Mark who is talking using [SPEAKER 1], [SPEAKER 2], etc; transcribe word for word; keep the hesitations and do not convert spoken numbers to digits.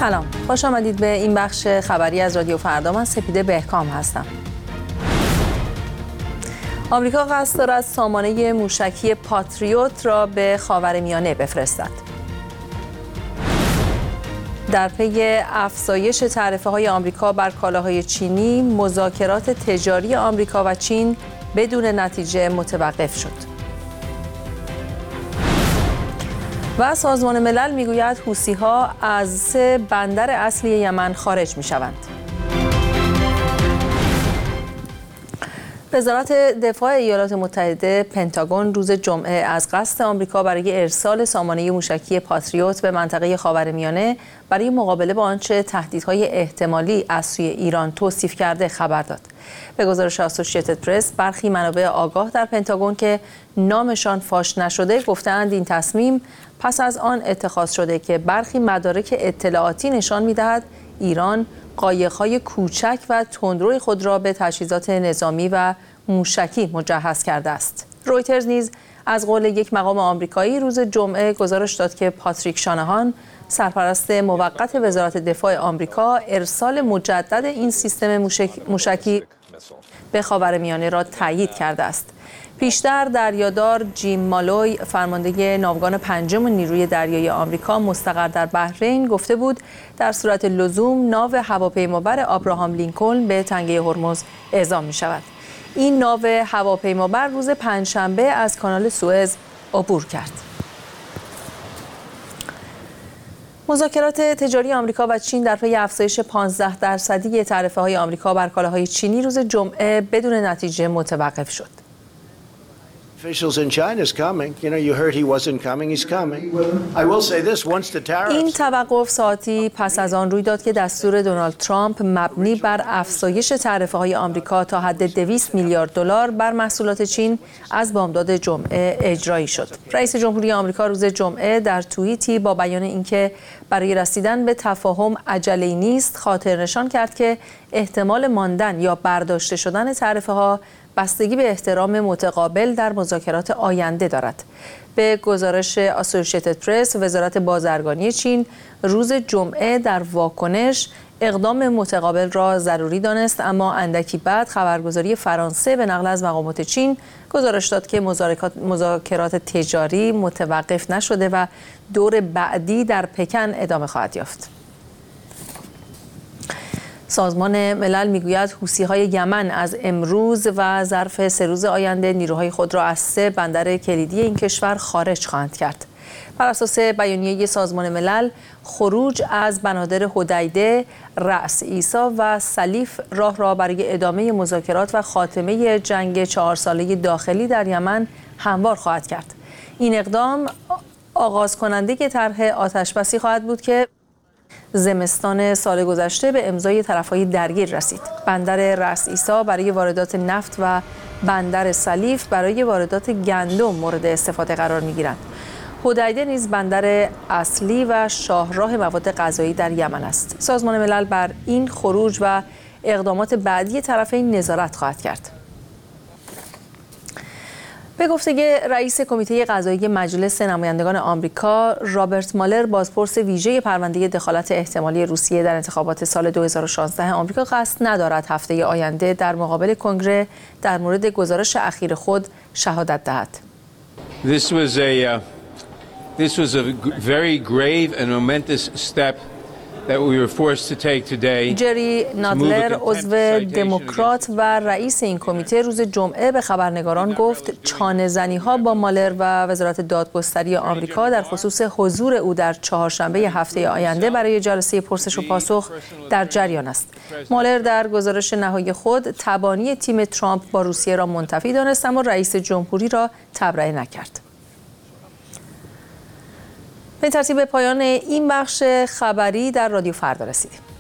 [SPEAKER 1] سلام، خوش آمدید به این بخش خبری از رادیو فردا. من سپیده بهکام هستم. آمریکا قصد دارد سامانه موشکی پاتریوت را به خاورمیانه بفرستد. در پی افزایش تعرفه‌های آمریکا بر کالاهای چینی، مذاکرات تجاری آمریکا و چین بدون نتیجه متوقف شد. و سازمان ملل میگوید حوثی‌ها از سه بندر اصلی یمن خارج می‌شوند. وزارت دفاع ایالات متحده پنتاگون روز جمعه از قصد آمریکا برای ارسال سامانه موشکی پاتریوت به منطقه خاورمیانه برای مقابله با آنچه تهدیدهای احتمالی از سوی ایران توصیف کرده خبر داد. به گزارش اسوسییتد پرس، برخی منابع آگاه در پنتاگون که نامشان فاش نشده گفتند این تصمیم پس از آن اتخاذ شده که برخی مدارک اطلاعاتی نشان می‌دهد ایران قایق‌های کوچک و تندروی خود را به تجهیزات نظامی و موشکی مجهز کرده است. رویترز نیز از قول یک مقام آمریکایی روز جمعه گزارش داد که پاتریک شانهان، سرپرست موقت وزارت دفاع آمریکا، ارسال مجدد این سیستم موشک... موشکی به خاورمیانه را تایید کرده است. پیشتر دریادار جیم مالوی، فرمانده ناوگان پنجم نیروی دریایی آمریکا مستقر در بحرین، گفته بود در صورت لزوم ناو هواپیمابر آبراهام لینکلن به تنگه هرمز اعزام می شود. این ناو هواپیمابر روز پنجشنبه از کانال سوئز عبور کرد. مذاکرات تجاری آمریکا و چین در پی افزایش پانزده درصدی تعرفه‌های آمریکا بر کالاهای چینی روز جمعه بدون نتیجه متوقف شد. این توقف ساعتی پس از آن روی داد که دستور دونالد ترامپ مبنی بر افزایش تعرفه‌های آمریکا تا حد دویست میلیارد دلار بر محصولات چین از بامداد جمعه اجرایی شد. رئیس جمهوری آمریکا روز جمعه در توییتی با بیان اینکه برای رسیدن به تفاهم عجله‌ای نیست، خاطر نشان کرد که احتمال ماندن یا برداشته شدن تعرفه‌ها بستگی به احترام متقابل در مذاکرات آینده دارد. به گزارش اسوسییتد پرس، وزارت بازرگانی چین روز جمعه در واکنش اقدام متقابل را ضروری دانست، اما اندکی بعد خبرگزاری فرانسه به نقل از مقامات چین گزارش داد که مذاکرات تجاری متوقف نشده و دور بعدی در پکن ادامه خواهد یافت. سازمان ملل میگوید حوثی‌های یمن از امروز و ظرف سه روز آینده نیروهای خود را از سه بندر کلیدی این کشور خارج خواهند کرد. بر اساس بیانیه سازمان ملل، خروج از بنادر حدیده، رأس عیسی و سلیف راه را برای ادامه مذاکرات و خاتمه جنگ چهار ساله داخلی در یمن هموار خواهد کرد. این اقدام آغاز کننده که طرح آتشبسی خواهد بود که زمستان سال گذشته به امضای طرفهای درگیر رسید. بندر رأس عیسی برای واردات نفت و بندر سلیف برای واردات گندم مورد استفاده قرار می‌گیرند. حدیده نیز بندر اصلی و شاهراه مواد غذایی در یمن است. سازمان ملل بر این خروج و اقدامات بعدی طرفین نظارت خواهد کرد. به گفته رئیس کمیته قضایی مجلس نمایندگان آمریکا، رابرت مالر، بازپرس ویژه پرونده دخالت احتمالی روسیه در انتخابات سال دو هزار و شانزده آمریکا، قصد ندارد هفته آینده در مقابل کنگره در مورد گزارش اخیر خود شهادت دهد.
[SPEAKER 2] This was a uh, this was a very grave and momentous step that we were forced to take today.
[SPEAKER 1] جری نادلر، عضو دموکرات و رئیس این کمیته، روز جمعه به خبرنگاران گفت چانه‌زنی‌ها با مالر و وزارت دادگستری آمریکا در خصوص حضور او در چهارشنبه هفته آینده برای جلسه پرسش و پاسخ در جریان است. مالر در گزارش نهایی خود تبانی تیم ترامپ با روسیه را منتفی دانست، اما رئیس جمهوری را تبرئه نکرد. به ترتیب پایان این بخش خبری در رادیو فردا رسیدیم.